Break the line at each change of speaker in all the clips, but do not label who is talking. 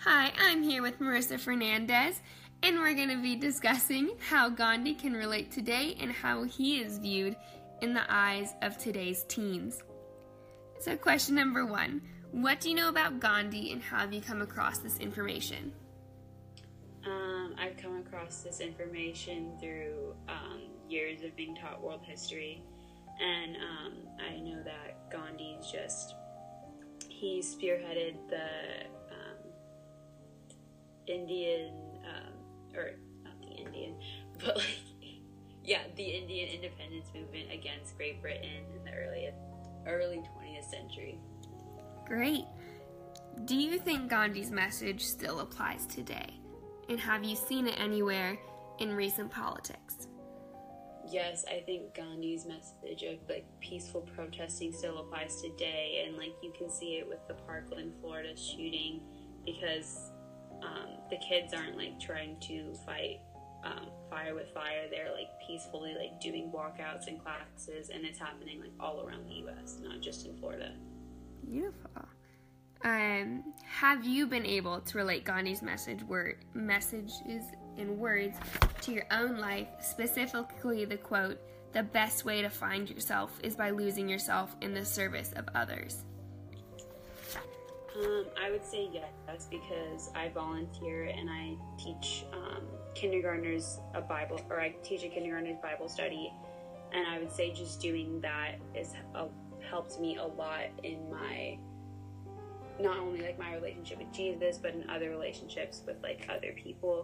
Hi, I'm here with Marissa Fernandez, and we're going to be discussing how Gandhi can relate today and how he is viewed in the eyes of today's teens. So question number 1, what do you know about Gandhi and how have you come across this information?
I've come across this information through years of being taught world history, and I know that he spearheaded the Indian, the Indian independence movement against Great Britain in the early 20th century.
Great. Do you think Gandhi's message still applies today? And have you seen it anywhere in recent politics?
Yes, I think Gandhi's message of peaceful protesting still applies today, and you can see it with the Parkland, Florida shooting, because the kids aren't trying to fight fire with fire. They're peacefully doing walkouts in classes, and it's happening all around the U.S., not just in Florida.
Beautiful. Have you been able to relate Gandhi's messages in words to your own life, specifically the quote, "The best way to find yourself is by losing yourself in the service of others"?
I would say yes, because I volunteer and I teach kindergartners I teach a kindergartner's Bible study, and I would say just doing that has helped me a lot in my, not only my relationship with Jesus, but in other relationships with other people.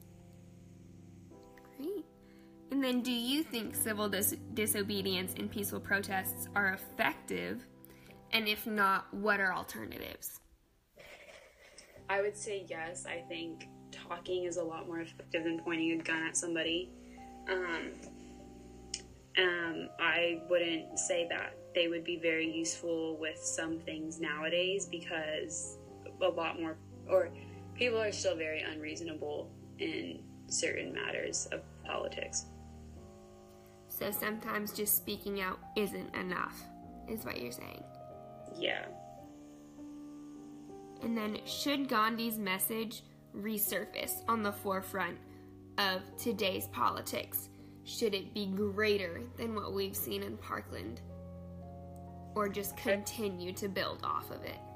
Great. And then do you think civil disobedience and peaceful protests are effective? And if not, what are alternatives?
I would say yes. I think talking is a lot more effective than pointing a gun at somebody. I wouldn't say that they would be very useful with some things nowadays, because people are still very unreasonable in certain matters of politics.
So sometimes just speaking out isn't enough, is what you're saying.
Yeah.
And then, should Gandhi's message resurface on the forefront of today's politics? Should it be greater than what we've seen in Parkland? Or just continue to build off of it?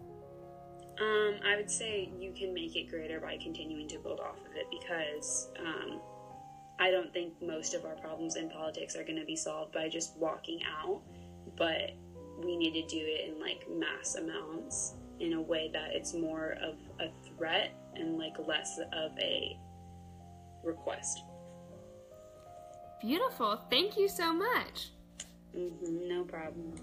I would say you can make it greater by continuing to build off of it, because I don't think most of our problems in politics are going to be solved by just walking out, but we need to do it in mass amounts, in a way that it's more of a threat and less of a request.
Beautiful. Thank you so much.
No problem.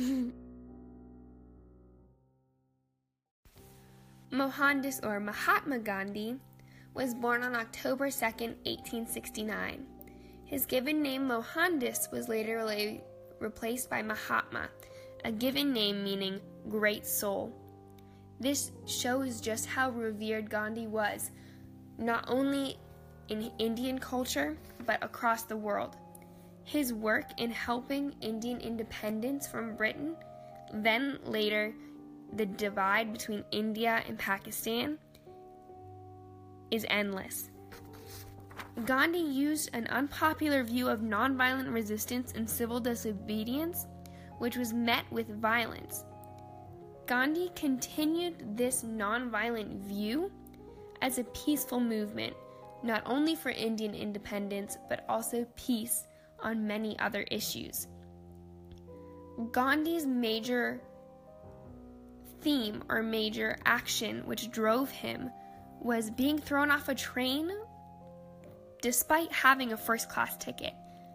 Mohandas, or Mahatma Gandhi, was born on October 2nd, 1869. His given name Mohandas was later replaced by Mahatma, a given name meaning great soul. This shows just how revered Gandhi was, not only in Indian culture, but across the world. His work in helping Indian independence from Britain, then later the divide between India and Pakistan, is endless. Gandhi used an unpopular view of nonviolent resistance and civil disobedience, which was met with violence. Gandhi continued this nonviolent view as a peaceful movement, not only for Indian independence, but also peace on many other issues. Gandhi's major theme or major action which drove him was being thrown off a train despite having a first-class ticket.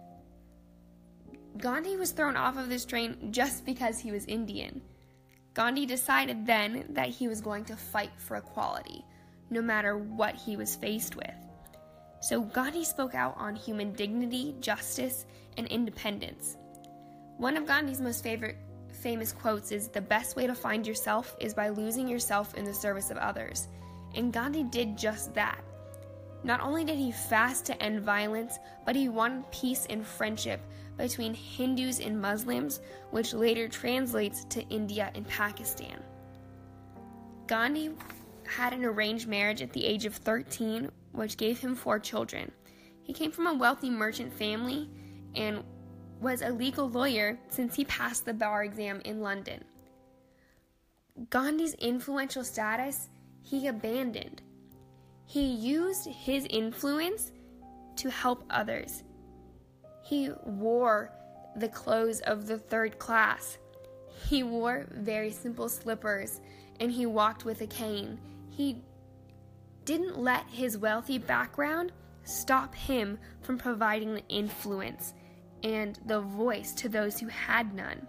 Gandhi was thrown off of this train just because he was Indian. Gandhi decided then that he was going to fight for equality, no matter what he was faced with. So Gandhi spoke out on human dignity, justice, and independence. One of Gandhi's most famous quotes is, "The best way to find yourself is by losing yourself in the service of others." And Gandhi did just that. Not only did he fast to end violence, but he wanted peace and friendship between Hindus and Muslims, which later translates to India and Pakistan. Gandhi had an arranged marriage at the age of 13, which gave him 4 children. He came from a wealthy merchant family and was a legal lawyer since he passed the bar exam in London. Gandhi's influential status he abandoned. He used his influence to help others. He wore the clothes of the 3rd class. He wore very simple slippers, and he walked with a cane. He didn't let his wealthy background stop him from providing the influence and the voice to those who had none.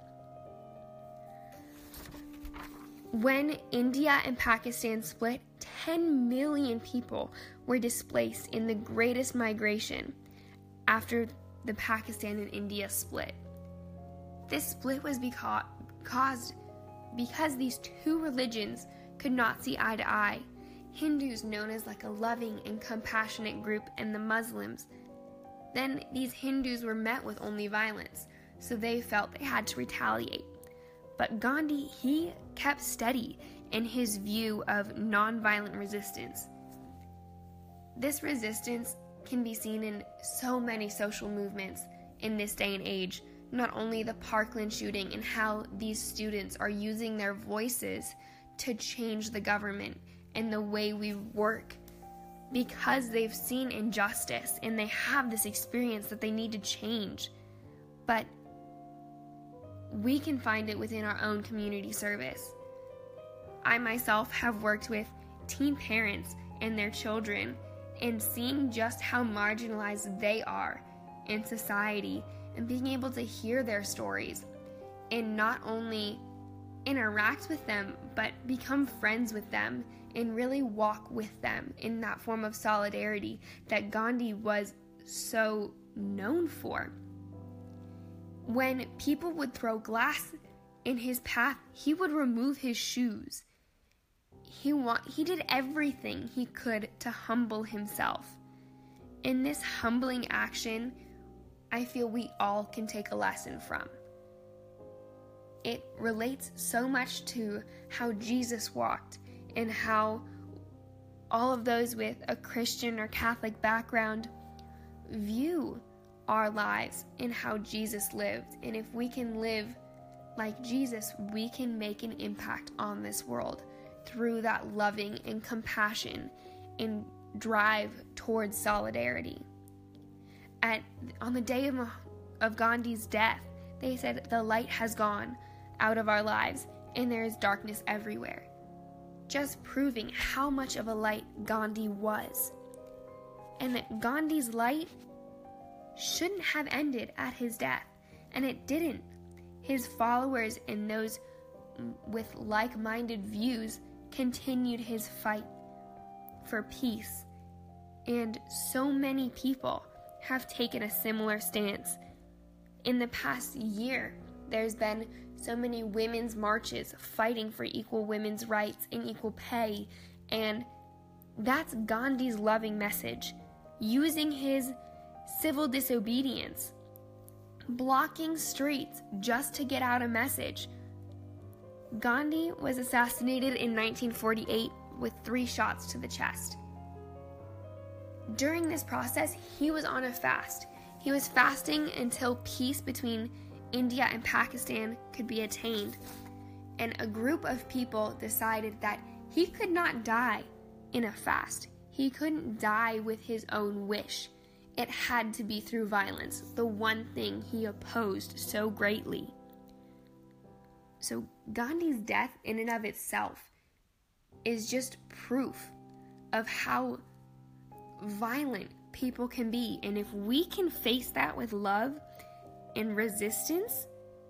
When India and Pakistan split, 10 million people were displaced in the greatest migration after the Pakistan and India split. This split was caused because these 2 religions could not see eye to eye. Hindus, known as like a loving and compassionate group, and the Muslims. Then these Hindus were met with only violence, so they felt they had to retaliate. But Gandhi, he kept steady in his view of nonviolent resistance. This resistance can be seen in so many social movements in this day and age, not only the Parkland shooting and how these students are using their voices to change the government and the way we work because they've seen injustice and they have this experience that they need to change. But we can find it within our own community service. I myself have worked with teen parents and their children and seeing just how marginalized they are in society and being able to hear their stories and not only interact with them but become friends with them and really walk with them in that form of solidarity that Gandhi was so known for. When people would throw glass in his path, he would remove his shoes. He did everything he could to humble himself. In this humbling action, I feel we all can take a lesson from. It relates so much to how Jesus walked and how all of those with a Christian or Catholic background view our lives and how Jesus lived. And if we can live like Jesus, we can make an impact on this world through that loving and compassion and drive towards solidarity. On the day of Gandhi's death, they said the light has gone out of our lives and there is darkness everywhere, just proving how much of a light Gandhi was, and that Gandhi's light shouldn't have ended at his death, and it didn't. His followers and those with like-minded views continued his fight for peace, and so many people have taken a similar stance. In the past year, there's been so many women's marches fighting for equal women's rights and equal pay, and that's Gandhi's loving message, using his civil disobedience, blocking streets just to get out a message. Gandhi was assassinated in 1948 with 3 shots to the chest. During this process, he was on a fast. He was fasting until peace between India and Pakistan could be attained. And a group of people decided that he could not die in a fast. He couldn't die with his own wish. It had to be through violence, the one thing he opposed so greatly. So Gandhi's death in and of itself is just proof of how violent people can be. And if we can face that with love and resistance,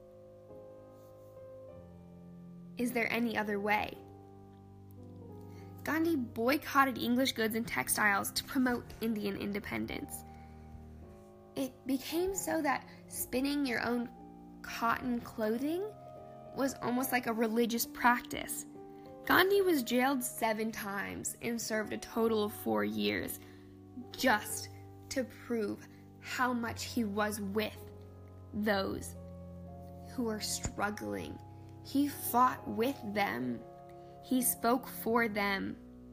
is there any other way? Gandhi boycotted English goods and textiles to promote Indian independence. It became so that spinning your own cotton clothing was almost like a religious practice. Gandhi was jailed 7 times and served a total of 4 years just to prove how much he was with those who are struggling. He fought with them. He spoke for them.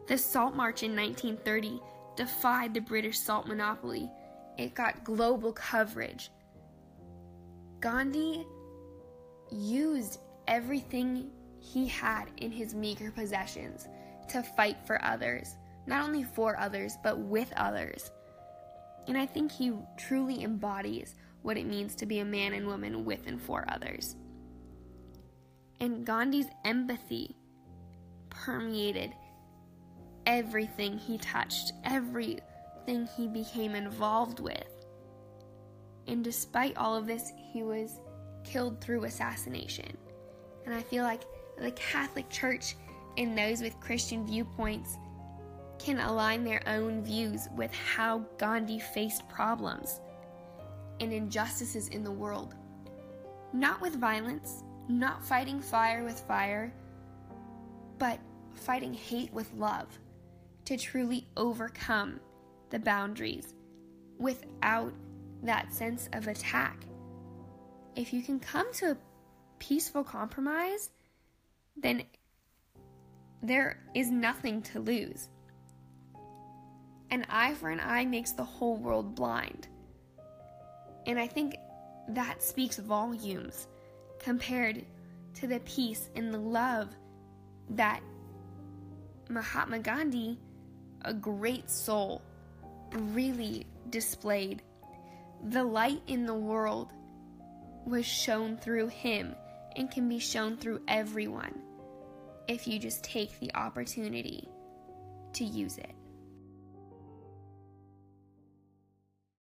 The Salt March in 1930 defied the British salt monopoly. It got global coverage. Gandhi used everything he had in his meager possessions to fight for others, not only for others, but with others. And I think he truly embodies what it means to be a man and woman with and for others. And Gandhi's empathy permeated everything he touched, everything he became involved with. And despite all of this, he was killed through assassination. And I feel like the Catholic Church and those with Christian viewpoints can align their own views with how Gandhi faced problems and injustices in the world. Not with violence, not fighting fire with fire, but fighting hate with love to truly overcome the boundaries without that sense of attack. If you can come to a peaceful compromise, then there is nothing to lose. An eye for an eye makes the whole world blind. And I think that speaks volumes compared to the peace and the love that Mahatma Gandhi, a great soul, really displayed. The light in the world was shown through him and can be shown through everyone if you just take the opportunity to use it.